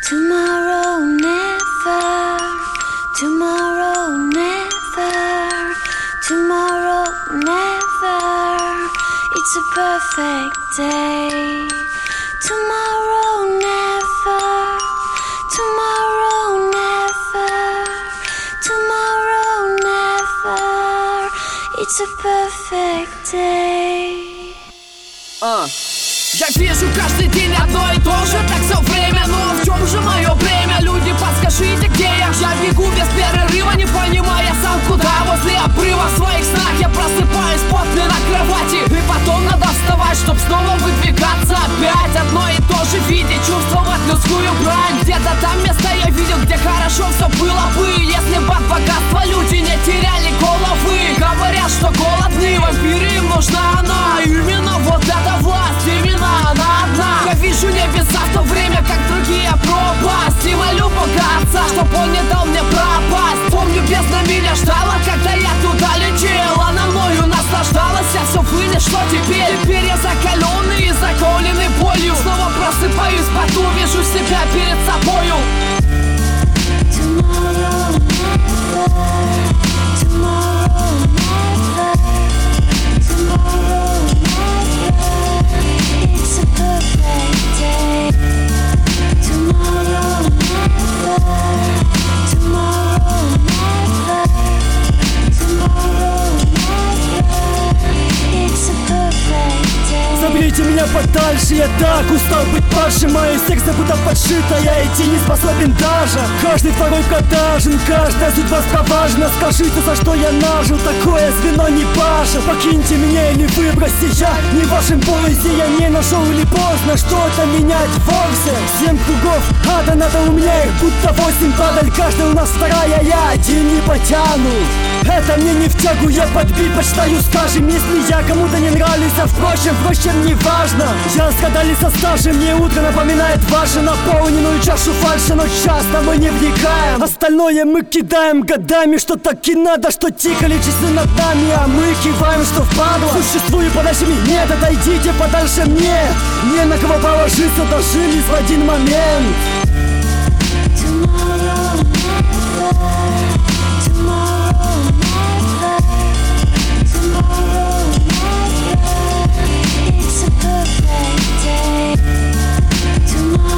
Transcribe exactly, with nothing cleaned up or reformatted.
Tomorrow never, tomorrow never, tomorrow never, it's a perfect day. Tomorrow never, tomorrow never, tomorrow never, it's a perfect day. Uh. Я вижу каждый день одно и то же, так все время, но в чем же мое время? Люди, подскажите, где я? Я бегу без перерыва, не понимая сам куда. Возле обрыва в своих снах я просыпаюсь потный на кровати. И потом надо вставать, чтоб снова выдвигаться опять. Одно и то же видеть, чувствовать людскую брань. Где-то там место я видел, где хорошо все было бы. Если бы от богатства люди не теряли головы. Говорят, что голодные вампиры, им нужна она. Именно вот эта власть, именно она одна. Я вижу небеса в то время, как другие пропасть. И молю Бога Отца, чтоб он не дал мне пропасть. Помню, бездна меня ждала, когда я туда летел. Она мною наслаждалась, я все вынес, что теперь? Теперь я закаленный и заколенный болью. Снова просыпаюсь, поту, вижу себя перед собою. Tomorrow never, tomorrow never, tomorrow never, it's a perfect day. Tomorrow never, tomorrow never, tomorrow never, it's a perfect day. Заберите меня подальше, я так устал быть падшим. Мое сердце будто подшито, я идти не способен даже. Каждый второй катажен, каждая судьба спроважена. Скажите, за что я нажил, такое звено не паша. Покиньте меня или выбросьте, я не в вашем поясе. Я не нашел или поздно что-то менять вовсе. Семь кругов ада, надо у меня их будто восемь. Падаль, каждая у нас вторая, я один не потяну. Это мне не в тягу, я подбит, почитаю, скажем. Если я кому-то не нравлюсь, а впрочем, впрочем, не важно. Я сказали со стажем, мне утро напоминает ваше. Наполненную чашу фальши, но часто мы не вникаем. Остальное мы кидаем годами, что так и надо, что тикали часы над нами, а мы киваем, что впадло. Существую подальше мне, нет, отойдите подальше мне. Не на кого положиться, дожились в один момент. Tomorrow never, tomorrow never, tomorrow never, it's a perfect day. Tomorrow